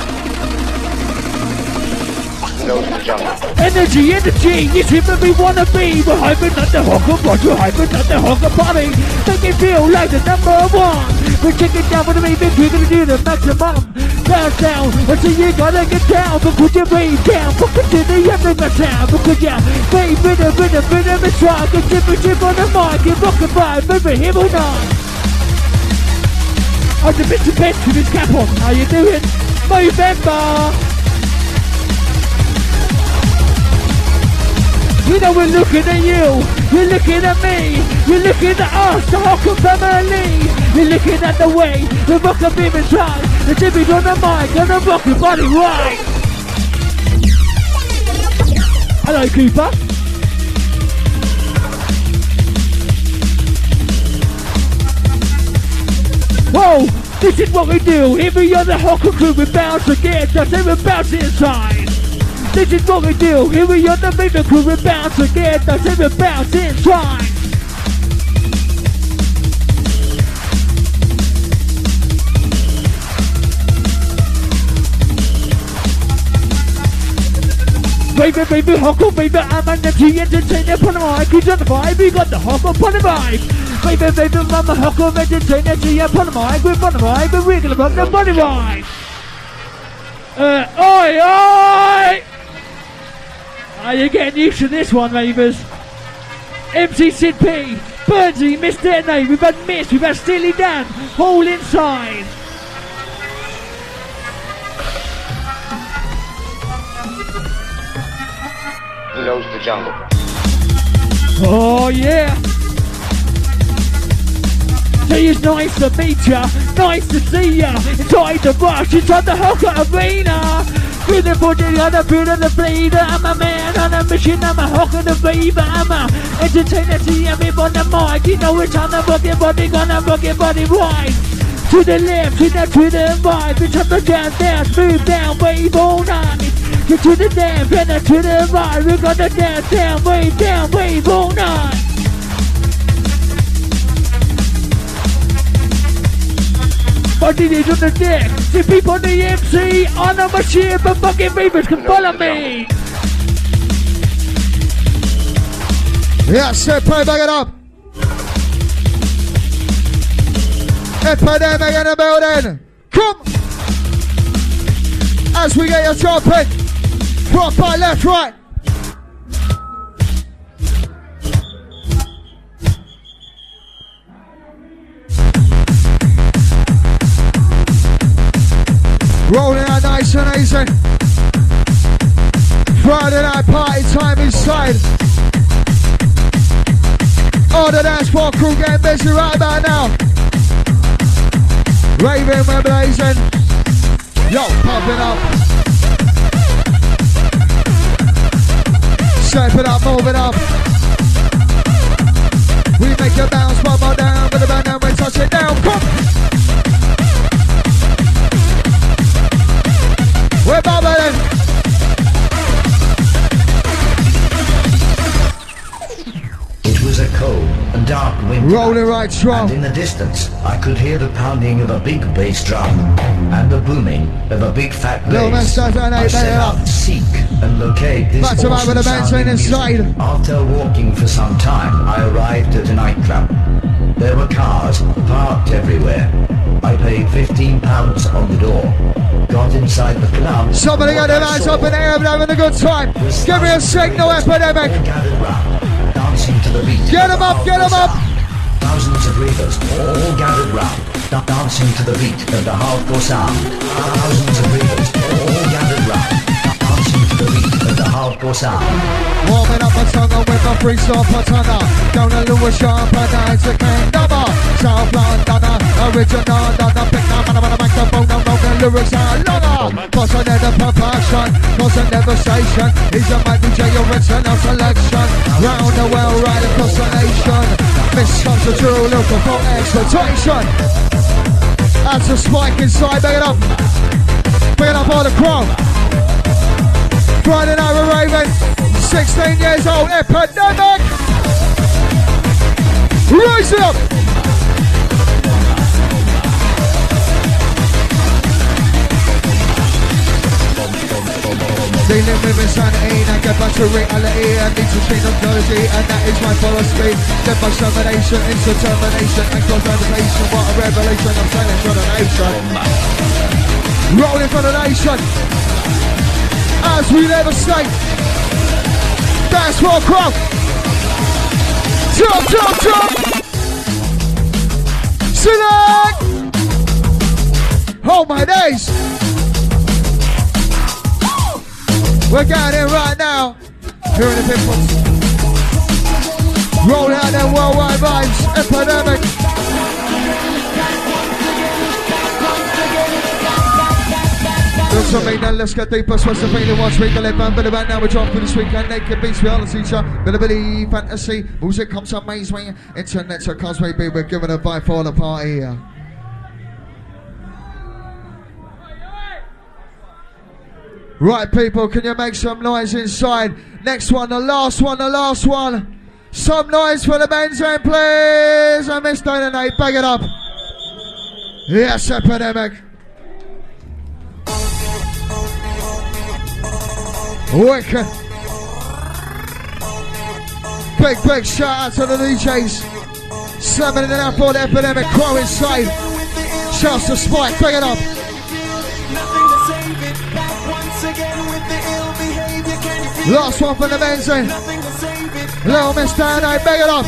Energy, energy, it's him that we wanna be. We're hyping at the hawker body, we're hyping at the hawker body. Make it feel like the number one. We're checking down with the raving, we're gonna do the maximum. Bounce down, until you gotta get down. Because you rave down, fucking to the underground sound. Because you rave rhythm, rhythm, rhythm, it's rock. And chip and chip on the mic, and rock and vibe, over here or not. I'm the Mister Bench with his cap on, how you doing? Movember! You know we're looking at you, you're looking at me, you're looking at us, the Hawker family. You're looking at the way the rocker beam is right, the Jimmy's on the mic and the rocker body right. Hello Cooper. Whoa, this is what we do, here we are the Hawker crew, we bounce together, say we bounce inside. This is what we do, here we are the movement crew, we bounce together, say we bounce inside. Baby, baby, hawker, baby, I'm an M C entertainer, put the mic, he's on the vibe, we got the hawker, put the mic. Baby, baby, I'm a hawker, entertainer, see ya, put the mic, we're on the vibe, and we're gonna put the body right. Uh, oi, oi! Are you getting used to this one, ravers? M C Sid P, Burnsy, Mister Detonate, we've had Miss, we've had Steely Dan, all inside. He knows the jungle. Oh yeah. See, it's nice to meet ya, nice to see ya. Inside the rush, inside the Hawker Arena. Feeling for the other, feeling the bleeder. I'm a man on a mission, I'm a Hawker the Beaver. I'm a entertainer, see I'm on the mic. You know it's on the bucket body, gonna bucket body right. To the left, to the, to the right. It's up the down, down, smooth down, wave all night. Get to the down, then to the right. We're gonna down, down, wave down, wave all night. My D J's on the deck, see people on the M C, on a machine, but fucking beavers can follow me. Yeah, sir, play back it up. Epidemic in the building. Come. As we get your jumping. Front, right, left, right. Rolling out nice and easy. Friday night party time inside. All the dance floor crew getting busy right about now. Raving, we're blazing. Yo, popping up. Step it up, move it up. We make it bounce, one more down, with the band and we touch it down. Come. We're bubbling. It was a cold and dark winter. Rolling right strong. And in the distance, I could hear the pounding of a big bass drum and the booming of a big fat bass. I set out to seek and locate this Back to back with the band sounding inside. music. After walking for some time, I arrived at a nightclub. There were cars parked everywhere. I paid fifteen pounds on the door. Got inside the club. Somebody got their hands up in the air and having a good time. Give me a signal, Epidemic. Dancing to the beat. Get them up, get them up. Thousands of readers all gathered round, dancing to the beat of the hardcore sound. Thousands of readers all gathered round, dancing to the beat of the hardcore sound. Warming up my tongue with my freestyle patana. Down a Lewis sharp and nights again. Number South London, original London. Pick up on the microphone and roll the lyrics are longer. Cause I never perfection, cause I never station. He's a man D J, original selection. Round the world, right across the nation. This comes a true look for excitation. That's a spike inside, big it up. Big it up all the crowd. Friday night we're raving. sixteen years old, Epidemic. Rise it up. Dealing with insanity, now get back to reality. I need to change up jersey, and that is my philosophy. Led by determination, into termination, and contemplation. What a revelation, I'm standing for the nation. Rolling for the nation. As we never stay. Dance for a crowd. Jump, jump, jump. Select. Oh my days. We're getting in right now. Here in the people. Roll out them worldwide vibes. Epidemic. Looks for me, then let's get deeper. Switch the feeling, watch me, the left band, bit of band. Now we're dropping this weekend. Naked beats, reality teacher. Bit of believe, fantasy. Music comes up, maze me. Internet, so cause maybe we're giving a vibe for the party here. Right, people, can you make some noise inside? Next one, the last one, the last one. Some noise for the Benzene, please. I missed Detonate, bag it up. Yes, Epidemic. Wicked. Big, big shout out to the D Js. Slamming it out for the Epidemic, Crow inside. Shouts to Spike, bag it up. Last one for the men's end. Little Miss Dan, I beg it up.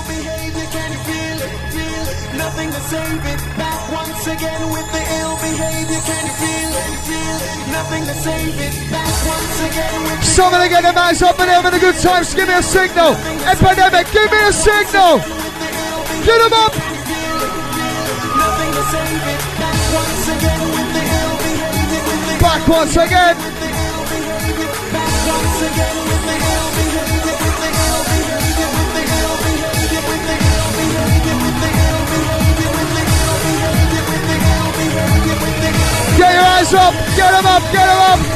Nothing to save it. Back once again with the ill behavior. Can you feel it? Nothing to save it. Back once again with the Somebody get the man's up and having a good time. Just give me a signal. Epidemic, give me a signal. Get him up. nothing to save it. Back once again with the ill behavior. Back once again. Back once again with the ill behavior. With the ill behavior. With the ill behavior. With the ill behavior. With the ill behavior. With the ill behavior. With the ill behavior. With the ill. Get your eyes up. Get him up. Get him up.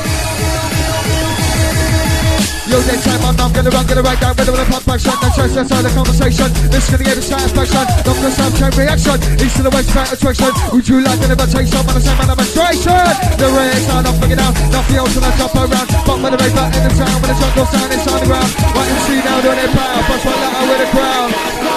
Yo, next time I'm not gonna run, gonna write down rhythm of the pump action. That's just outside the conversation. This is gonna give a satisfaction. Not gonna sound chain reaction. East to the west, back attraction. Would you like an invitation? On the same demonstration. The race are not figured out. Not the ultimate jump around. But with the raver in the town, with the jungle sound, it's on the ground. Right in see now, doing it proud. Push one letter with the crowd.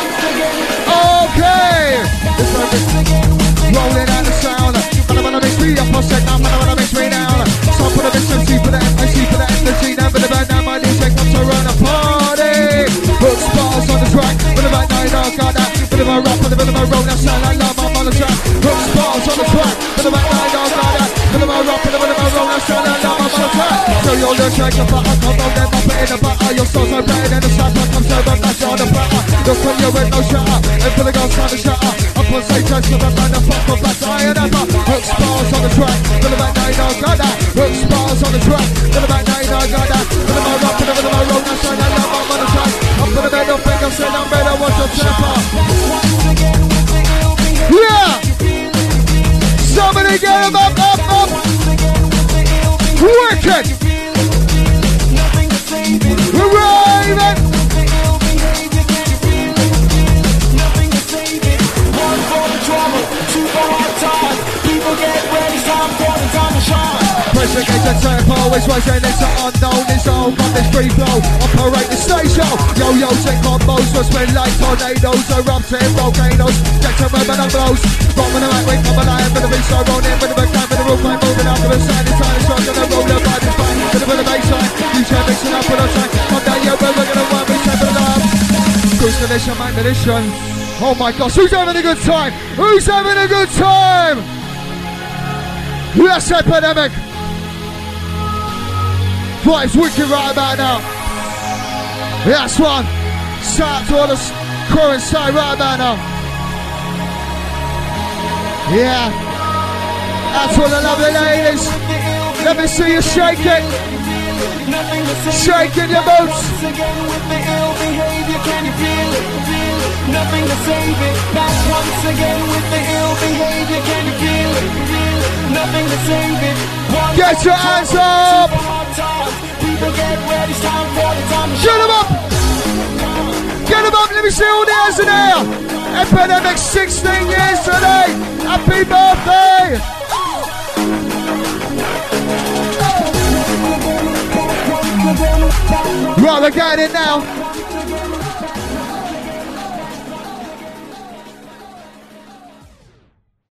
Okay. This one is rolling out the sound. Man, I wanna make me up, I'll set now. Man, I wanna make me now. So for the mission, C for the M C for the energy. Now for the band, now my D J comes to run a party. Put stars on the track. For the band, now you know I got that. For the rap, for the rhythm of roll, now sound like love, I'm on the track. Put stars on the track. For the band, now you know I got that. For the rap, for the rhythm of roll, now sound like love, I'm on the track. So you're the track, the butter, come on, then pop it in the butter. Your soul's so bright, and the slapper comes over, that's on the platter. Look when you're with no shutter. And for the girls, time to shatter. Up on stage, just for the band, the fuck, for back to iron ever. Put stars on the track. For the band, now you know I got that. Put stars on the track. For the band, now you know I got that. For the rap, for the rhythm of roll, now sound like love, I'm on the track. Up for the bed, don't think I'm saying I'm better, watch your temper. Yeah! Somebody get him up, up, up! Wicked! We're raving! One for the trouble, two for hard times. People get ready, time for the time to shine. Pressure gauge and tempo, always rising into unknown. It's all from this free flow. Operate the stage show. Yo-yos and combos will spin like tornadoes. Erupting volcanoes. Get to rhythm and blows. Roaming around, wait for the line. With the beat so rolling. With the backline, with the roof line. Moving out to the side. It's time to show. Gonna roll the vibe is fine. With the rhythm baseline. D J mixing up with a track. Come down your river, gonna run. We step it up. Cruise condition, my condition. Oh my gosh, who's having a good time? Who's having a good time? Yes, Epidemic. Vibes wicked right about now. That's one. Shout out to all the crew inside right about now. Yeah. That's all the lovely ladies. Let me see you shake it. Shaking your boots. Nothing to save it. Back once again with the ill behavior. Can you feel it? Nothing to save it. One Get your hands up. People get ready. It's time for the time to Get them up. Get them up. Let me see all the hands in there. Epidemic sixteen years today. Happy birthday. Right, we're getting it now.